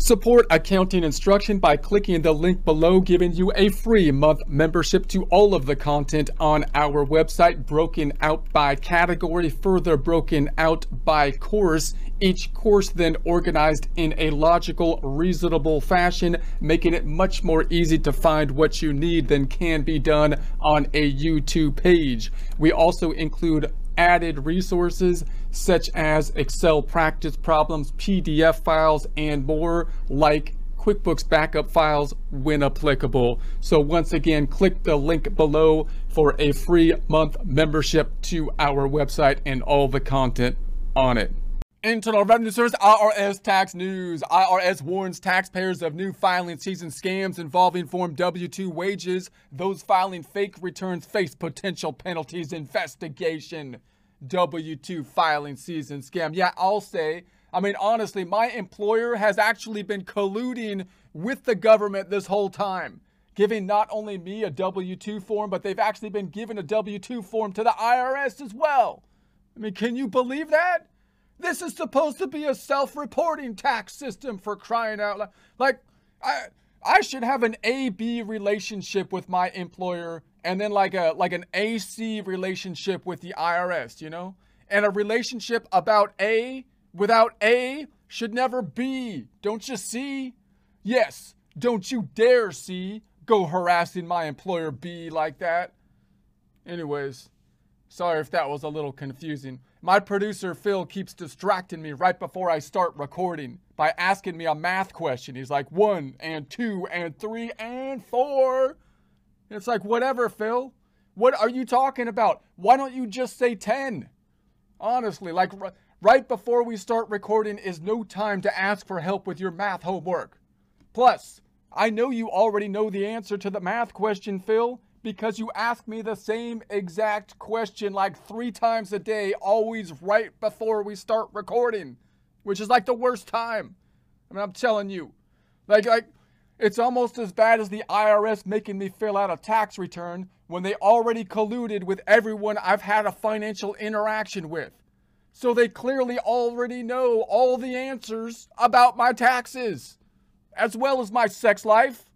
Support accounting instruction by clicking the link below, giving you a free month membership to all of the content on our website, broken out by category, further broken out by course. Each course then organized in a logical, reasonable fashion, making it much more easy to find what you need than can be done on a YouTube page. We also include added resources such as Excel practice problems, PDF files, and more, like QuickBooks backup files when applicable. So once again, click the link below for a free month membership to our website and all the content on it. Internal Revenue Service IRS tax news. IRS warns taxpayers of new filing season scams involving Form W-2 wages. Those filing fake returns face potential penalties. Investigation. W-2 filing season scam. Yeah, I'll say, I mean, honestly, my employer has actually been colluding with the government this whole time, giving not only me a W-2 form, but they've actually been giving a W-2 form to the IRS as well. I mean, can you believe that? This is supposed to be a self-reporting tax system, for crying out loud. Like, I should have an A-B relationship with my employer and then like an AC relationship with the IRS, you know? And a relationship about A without A should never be. Don't you see? Yes, don't you dare see go harassing my employer B like that. Anyways, sorry if that was a little confusing. My producer, Phil, keeps distracting me right before I start recording by asking me a math question. He's like, 1 and 2 and 3 and 4. It's like, whatever, Phil. What are you talking about? Why don't you just say 10? Honestly, like right before we start recording is no time to ask for help with your math homework. Plus, I know you already know the answer to the math question, Phil, because you ask me the same exact question like 3 times a day, always right before we start recording, which is like the worst time. I mean, I'm telling you, like it's almost as bad as the IRS making me fill out a tax return when they already colluded with everyone I've had a financial interaction with. So they clearly already know all the answers about my taxes, as well as my sex life.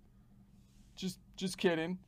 Just kidding.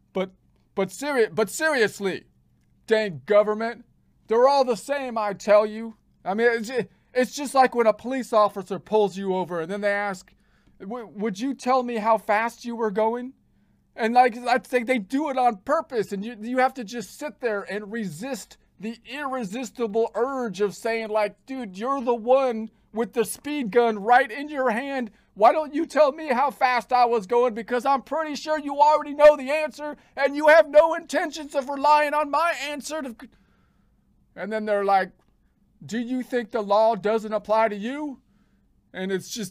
But seriously, dang government, they're all the same, I tell you. I mean, it's just like when a police officer pulls you over and then they ask, would you tell me how fast you were going? And like, I'd say they do it on purpose, and you have to just sit there and resist the irresistible urge of saying like, dude, you're the one with the speed gun right in your hand. Why don't you tell me how fast I was going? Because I'm pretty sure you already know the answer and you have no intentions of relying on my answer to... And then they're like, do you think the law doesn't apply to you? And it's just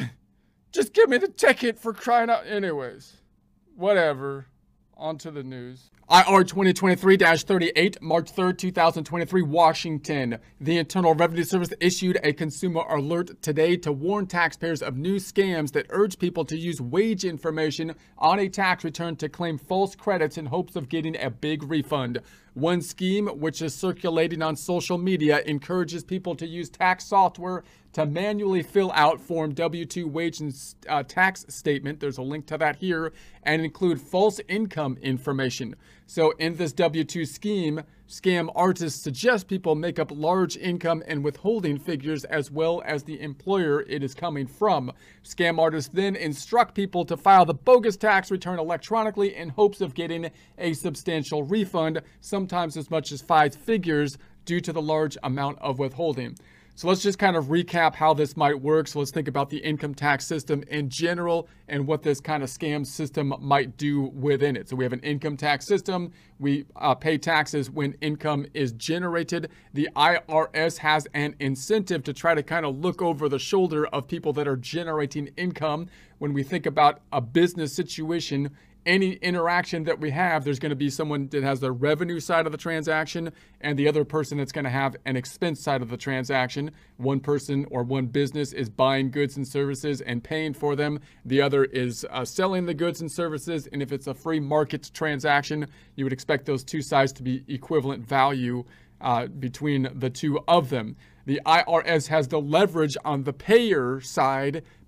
give me the ticket, for crying out. Anyways, whatever. On to the news. IR 2023-38, March 3rd, 2023, Washington. The Internal Revenue Service issued a consumer alert today to warn taxpayers of new scams that urge people to use wage information on a tax return to claim false credits in hopes of getting a big refund. One scheme, which is circulating on social media, encourages people to use tax software to manually fill out Form W-2 wage and tax statement, there's a link to that here, and include false income information. So in this W-2 scheme, scam artists suggest people make up large income and withholding figures as well as the employer it is coming from. Scam artists then instruct people to file the bogus tax return electronically in hopes of getting a substantial refund, sometimes as much as 5 figures, due to the large amount of withholding. So let's just kind of recap how this might work. So let's think about the income tax system in general and what this kind of scam system might do within it. So we have an income tax system. We pay taxes when income is generated. The IRS has an incentive to try to kind of look over the shoulder of people that are generating income. When we think about a business situation, any interaction that we have, there's going to be someone that has the revenue side of the transaction and the other person that's going to have an expense side of the transaction. One person or one business is buying goods and services and paying for them. The other is selling the goods and services. And if it's a free market transaction, you would expect those two sides to be equivalent value between the two of them. The IRS has the leverage on the payer side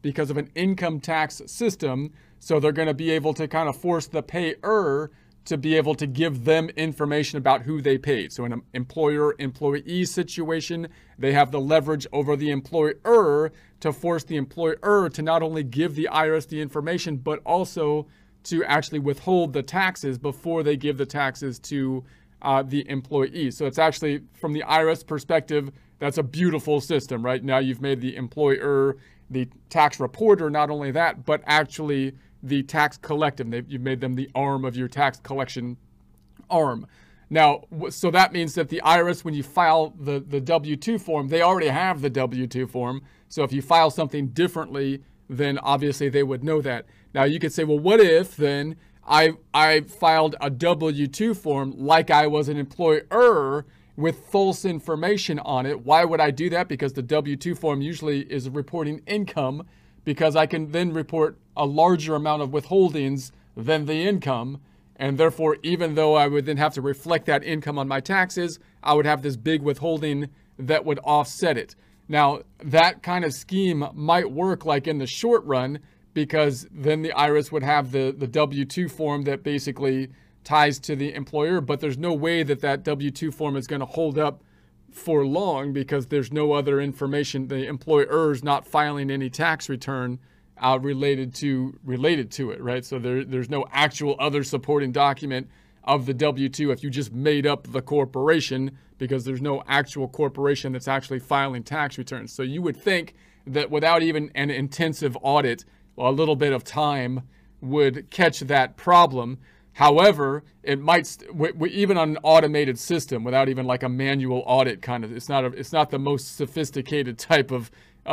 because of an income tax system. So they're going to be able to kind of force the payer to be able to give them information about who they paid. So in an employer-employee situation, they have the leverage over the employer to force the employer to not only give the IRS the information, but also to actually withhold the taxes before they give the taxes to the employee. So it's actually, from the IRS perspective, that's a beautiful system, right? Now you've made the employer the tax reporter, not only that, but actually the tax collective. You've made them the arm of your tax collection arm. Now, so that means that the IRS, when you file the W-2 form, they already have the W-2 form. So if you file something differently, then obviously they would know that. Now you could say, well, what if then I filed a W-2 form like I was an employer with false information on it? Why would I do that? Because the W-2 form usually is reporting income, because I can then report a larger amount of withholdings than the income. And therefore, even though I would then have to reflect that income on my taxes, I would have this big withholding that would offset it. Now, that kind of scheme might work like in the short run, because then the IRS would have the W-2 form that basically ties to the employer, but there's no way that that W-2 form is going to hold up for long, because there's no other information. The employer is not filing any tax return related to it, right? So there's no actual other supporting document of the W-2 if you just made up the corporation, because there's no actual corporation that's actually filing tax returns. So you would think that without even an intensive audit, a little bit of time would catch that problem. However, it might, even on an automated system, without even like a manual audit kind of, it's not the most sophisticated type of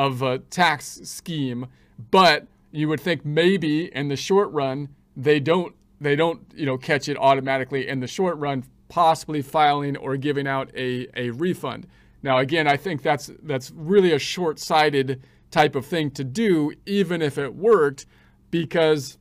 tax scheme, but you would think maybe in the short run, they don't catch it automatically in the short run, possibly filing or giving out a refund. Now, again, I think that's really a short-sighted type of thing to do, even if it worked, because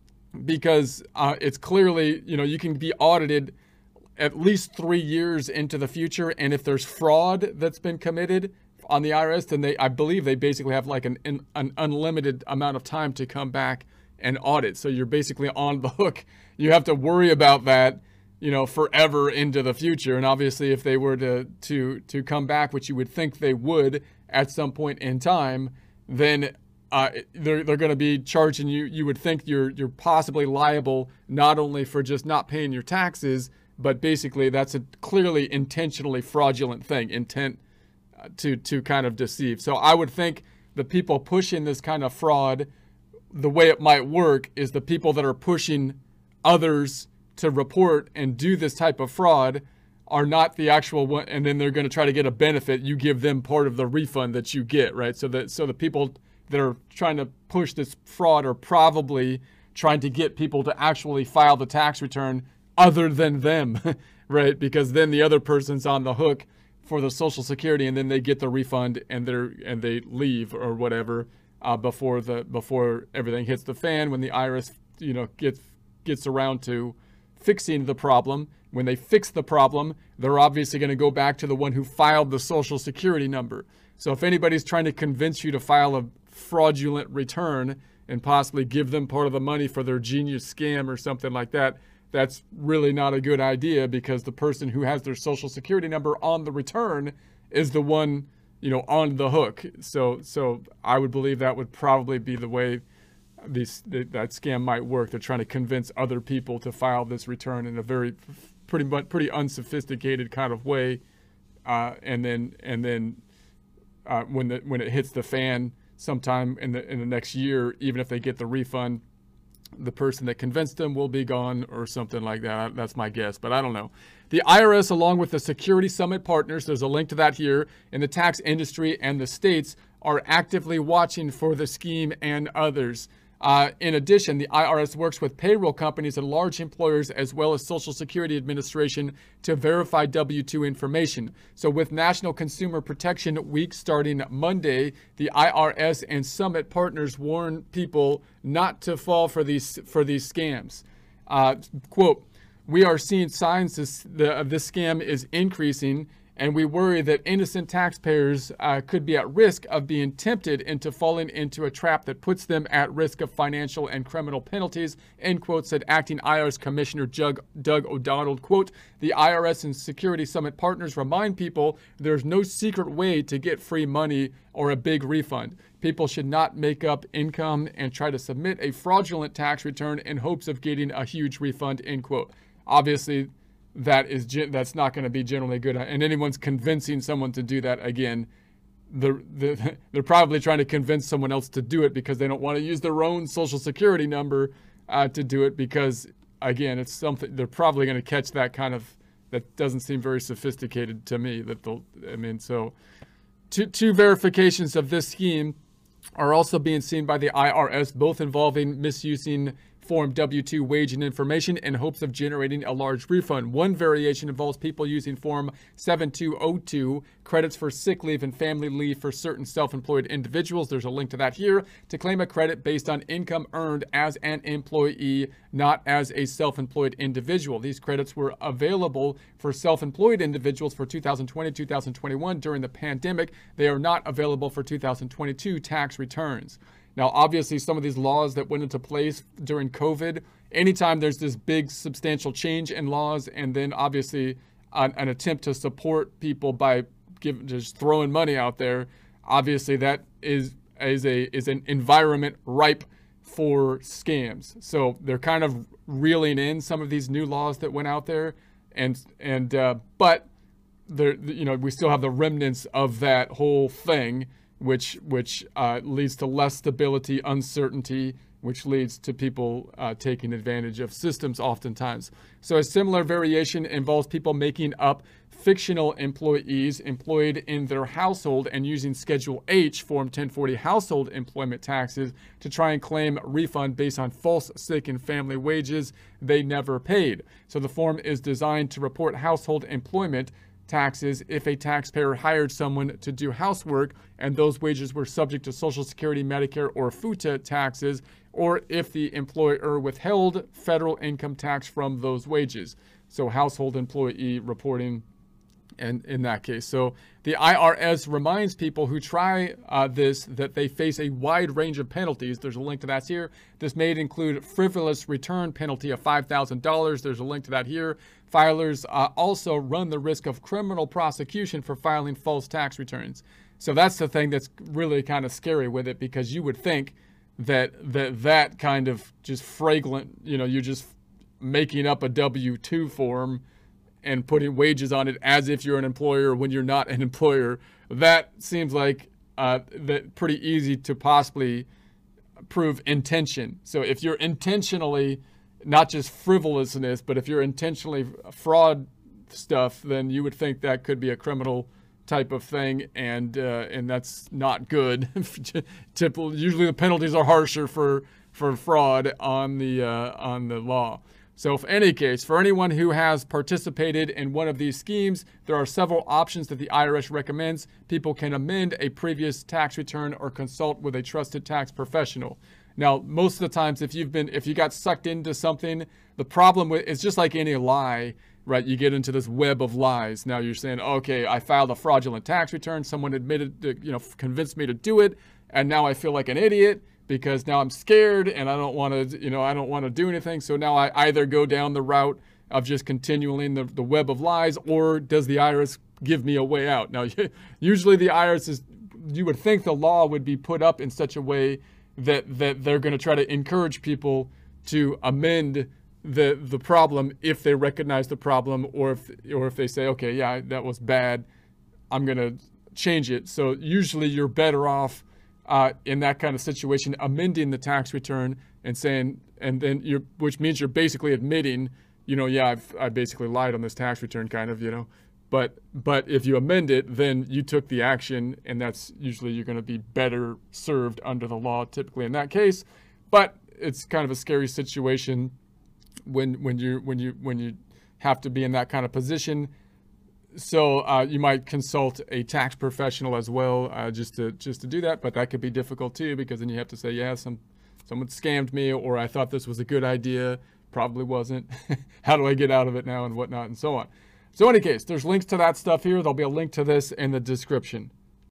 it's clearly, you can be audited at least 3 years into the future. And if there's fraud that's been committed on the IRS, then I believe they basically have like an unlimited amount of time to come back and audit. So you're basically on the hook. You have to worry about that, forever into the future. And obviously if they were to come back, which you would think they would at some point in time, then they're going to be charging you. You would think you're possibly liable not only for just not paying your taxes, but basically that's a clearly intentionally fraudulent thing, intent to kind of deceive. So I would think the people pushing this kind of fraud, the way it might work is the people that are pushing others to report and do this type of fraud are not the actual one, and then they're going to try to get a benefit. You give them part of the refund that you get, right? So the people that are trying to push this fraud are probably trying to get people to actually file the tax return other than them, right? Because then the other person's on the hook for the Social Security, and then they get the refund and they leave or whatever before everything hits the fan. When the IRS gets around to fixing the problem, when they fix the problem, they're obviously going to go back to the one who filed the Social Security number. So if anybody's trying to convince you to file a fraudulent return and possibly give them part of the money for their genius scam or something like that, that's really not a good idea, because the person who has their Social Security number on the return is the one, on the hook. So I would believe that would probably be the way that scam might work. They're trying to convince other people to file this return in a pretty unsophisticated kind of way, and then when it hits the fan sometime in the next year, even if they get the refund, the person that convinced them will be gone or something like that. That's my guess, but I don't know. The IRS, along with the Security Summit partners, there's a link to that here, in the tax industry and the states are actively watching for the scheme and others. In addition, the IRS works with payroll companies and large employers, as well as Social Security Administration, to verify W-2 information. So with National Consumer Protection Week starting Monday, the IRS and Summit partners warn people not to fall for these scams. Quote, "We are seeing signs this scam is increasing, and we worry that innocent taxpayers could be at risk of being tempted into falling into a trap that puts them at risk of financial and criminal penalties, end quote, said acting IRS Commissioner Doug O'Donnell. Quote, the IRS and Security Summit partners remind people there's no secret way to get free money or a big refund. People should not make up income and try to submit a fraudulent tax return in hopes of getting a huge refund, end quote. Obviously, that's not going to be generally good. And anyone's convincing someone to do that, again, they're probably trying to convince someone else to do it because they don't want to use their own social security number to do it, because, again, it's something they're probably going to catch that doesn't seem very sophisticated to me. So two verifications of this scheme are also being seen by the IRS, both involving misusing Form W-2 wage and information in hopes of generating a large refund. One variation involves people using Form 7202, credits for sick leave and family leave for certain self-employed individuals. There's a link to that here, to claim a credit based on income earned as an employee, not as a self-employed individual. These credits were available for self-employed individuals for 2020-2021 during the pandemic. They are not available for 2022 tax returns. Now, obviously, some of these laws that went into place during COVID, anytime there's this big substantial change in laws, and then obviously an attempt to support people by just throwing money out there, obviously that is an environment ripe for scams. So they're kind of reeling in some of these new laws that went out there, but we still have the remnants of that whole thing, which leads to less stability, uncertainty, which leads to people taking advantage of systems oftentimes. So a similar variation involves people making up fictional employees employed in their household and using Schedule H, Form 1040 household employment taxes to try and claim a refund based on false sick and family wages they never paid. So the form is designed to report household employment taxes if a taxpayer hired someone to do housework and those wages were subject to Social Security, Medicare, or FUTA taxes, or if the employer withheld federal income tax from those wages. So household employee reporting, and in that case. So the IRS reminds people who try this that they face a wide range of penalties. There's a link to that here. This may include frivolous return penalty of $5,000. There's a link to that here. Filers also run the risk of criminal prosecution for filing false tax returns. So that's the thing that's really kind of scary with it, because you would think that kind of just fragrant, you're just making up a W-2 form and putting wages on it as if you're an employer when you're not an employer. That seems like that pretty easy to possibly prove intention. So if you're intentionally, not just frivolousness, but if you're intentionally fraud stuff, then you would think that could be a criminal type of thing, and that's not good. Usually the penalties are harsher for fraud on the law. So in any case, for anyone who has participated in one of these schemes, there are several options that the IRS recommends. People can amend a previous tax return or consult with a trusted tax professional. Now, most of the times, if you got sucked into something, the problem with it's just like any lie, right? You get into this web of lies. Now you're saying, okay, I filed a fraudulent tax return. Someone convinced me to do it, and now I feel like an idiot because now I'm scared and I don't want to do anything. So now I either go down the route of just continuing the web of lies, or does the IRS give me a way out? Now, usually the IRS you would think the law would be put up in such a way that they're going to try to encourage people to amend the problem if they recognize the problem, or if they say, okay, yeah, that was bad, I'm going to change it. So usually you're better off in that kind of situation amending the tax return and saying, and then which means you're basically admitting, yeah, I basically lied on this tax return, kind of, But if you amend it, then you took the action, and that's usually you're going to be better served under the law typically in that case. But it's kind of a scary situation when you have to be in that kind of position. So you might consult a tax professional as well, just to do that. But that could be difficult too, because then you have to say, yeah, someone scammed me, or I thought this was a good idea, probably wasn't. How do I get out of it now, and whatnot, and so on. So in any case, there's links to that stuff here. There'll be a link to this in the description.